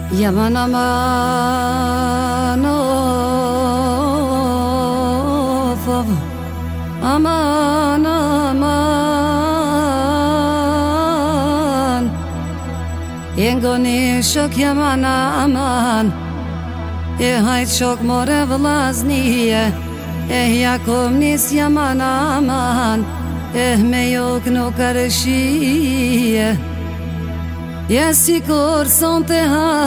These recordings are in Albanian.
Yaman aman of aman aman Jengoni shok yaman aman hajt shok more vllaznije jakom nis yaman aman me jok nuk arshije sikur sonte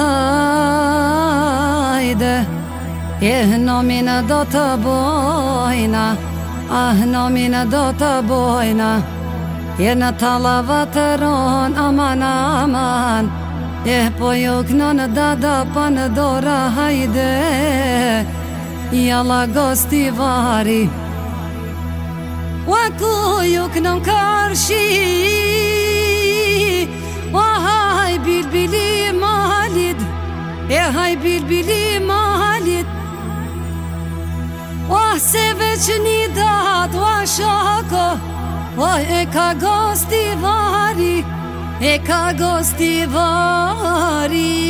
hajde nomina do të bojna nomina do të bojna në talava të ron aman aman po juk në dada pa në dora hajde jalla gosti vari ku juk në karshi haj bilbili malit haj bilbili malit se veç një dat shako ka gosti vari ka gosti vari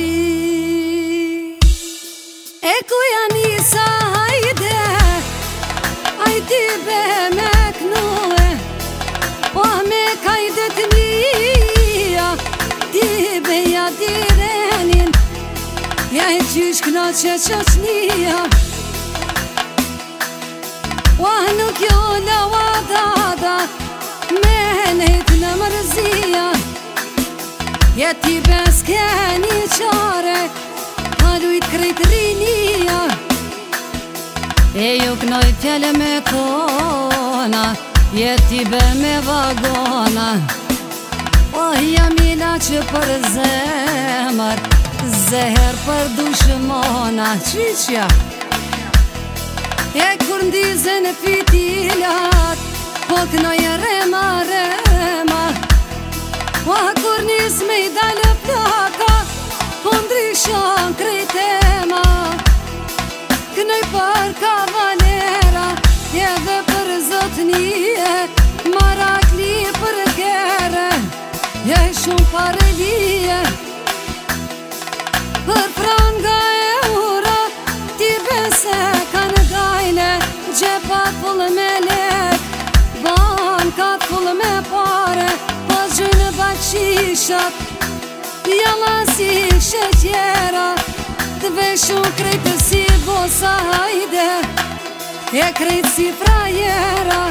ku janisa hajde hajti be me knue me kajde të mija ti beja direnin e qysh knaqe qaqnia nuk jo lawa dada me nejt në mërzia ti beske një qare halujt krejt rinia ju knoj fjale me kona ti be me vagona jamila që për zemër zeher për dushmona qyqja kur ndizën fitilat po knoj rema rema kur nis me i dalë plaka po ndryshon krejtema knoj për kavalera edhe për zotnije marakli për kere shumë parelije për franga e ura ti bese kanë gajne gjepat full me lek bankat full me pare po gjënë bakshishat jalla si sheqera të veshun krejtë si bosa hajde krejtë si frajera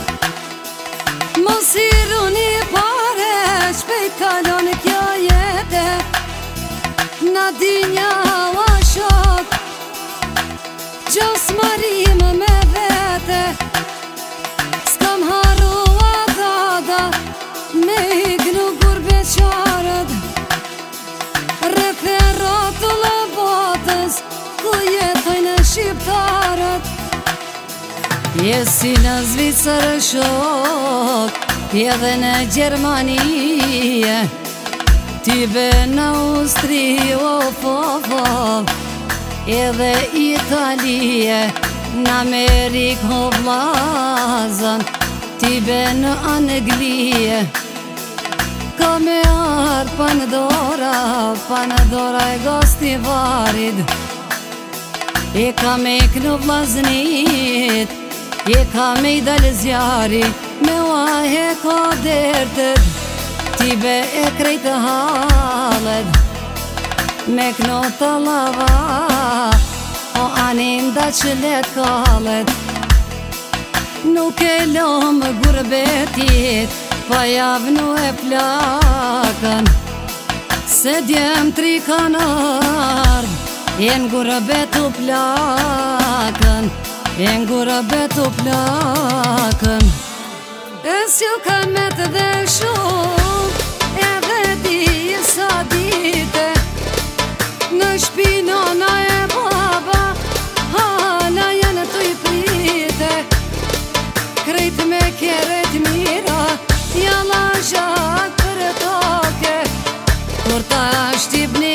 mos i runi pare shpejt kalon kjo jete na dinja wa shok gjos marim me vete s'kam harua dada me ignu kur beqarët referat të lëbotës ku jetojnë shqiptarët si në Zvicër shok edhe në Gjermanie ti be në Austri edhe Italie në Amerik ho vlazën ti be në Anglie ka me arë pa në dora e gosti varid ka me kënu vlaznit ka me i dalë zjari me wahe ka dertët ti be krejtë halet me këno të lava anin da që let kalet nuk e lomë gurbetit pa javnu e plakën se djem tri kanard jen gurbetu plakën gurbetu plakën s'ju kanë me të dhe shumë edhe di sa dite në shpinona e baba hala janë të i prite krejt me keret mira jalla zhak për toke kur ta shtip